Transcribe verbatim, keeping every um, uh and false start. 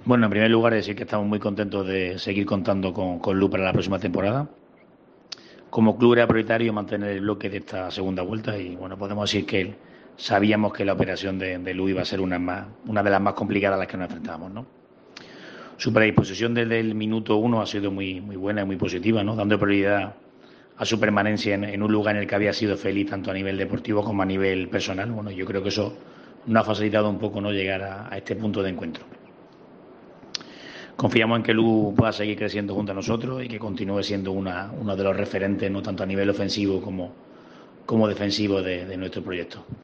Bueno, en primer lugar, decir que estamos muy contentos de seguir contando con, con Lu para la próxima temporada. Como club era prioritario mantener el bloque de esta segunda vuelta y, bueno, podemos decir que sabíamos que la operación de, de Lu iba a ser una, más, una de las más complicadas a las que nos enfrentábamos, ¿no? Su predisposición desde el minuto uno ha sido muy, muy buena y muy positiva, ¿no? Dando prioridad a su permanencia en, en un lugar en el que había sido feliz tanto a nivel deportivo como a nivel personal. Bueno, yo creo que eso nos ha facilitado un poco, ¿no?, llegar a, a este punto de encuentro. Confiamos en que Lu pueda seguir creciendo junto a nosotros y que continúe siendo una, uno de los referentes, no tanto a nivel ofensivo como, como defensivo de, de nuestro proyecto.